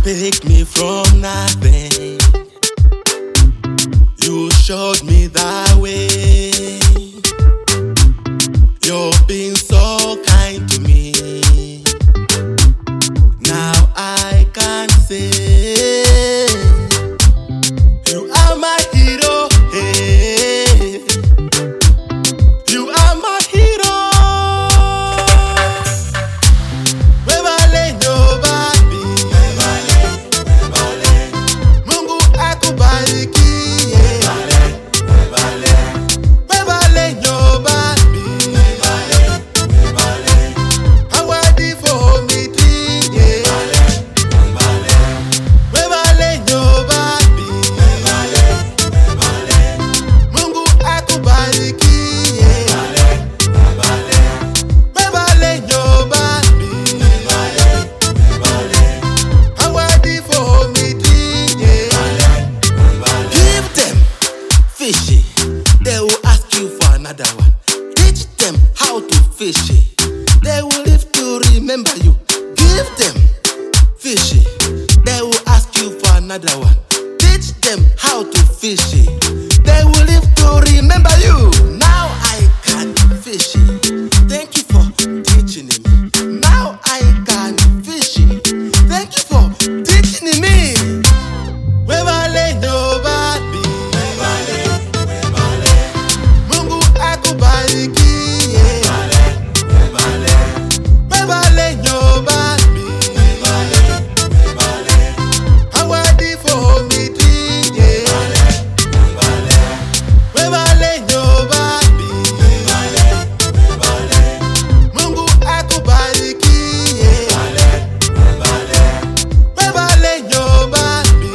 Pick me from nothing. You showed me the way. You've been so kind to me. Now I can say you are my hero. Hey, you are my hero. Webale nyobani, Mungu akubariki. Webale nyobani, awadi for me today. Webale nyobani, Mungu akubariki. Webale nyobani, awadi for me today. Give them fishy, they will ask you for another one. Teach them how to fish it, they will live to remember you. Give them fishy, they will ask you for another one. Teach them how to fish it, they will live to remember you. Now I can fish it. Thank you for teaching me. Now I can fish it. Thank you for teaching me. Webale nyobani, Mungu akubariki. Webale nyobani, awadi for me today. Webale nyobani, Mungu akubariki. Webale nyobani,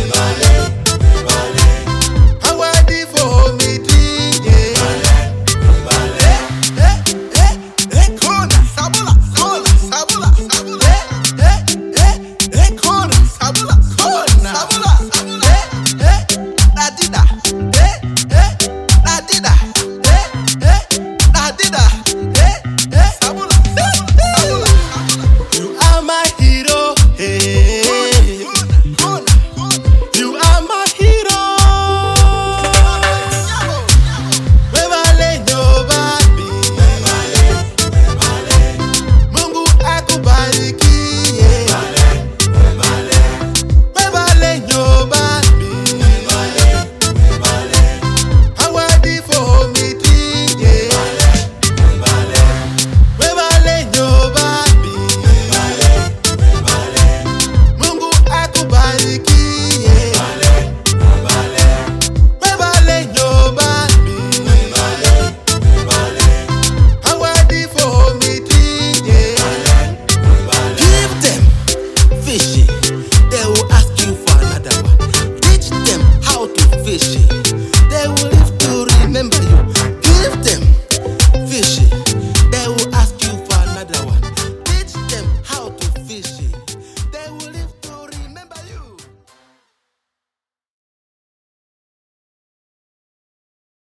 awadi for me today. Kona sabula, sabula, sabula, sabula. Kona sabula, kona sabula, sabula. Nadida, nadida, nadida, sabula, sabula. You are my hero. Hey, you are my hero. Webale nyobani, Mungu akubariki. Webale nyobani, awadi for me today. Webale nyobani, Mungu akubariki. Webale nyobani, awadi for me today. Give them fishy, they will ask you for another one. Teach them how to fish it, they will live to remember you. Give them fishy,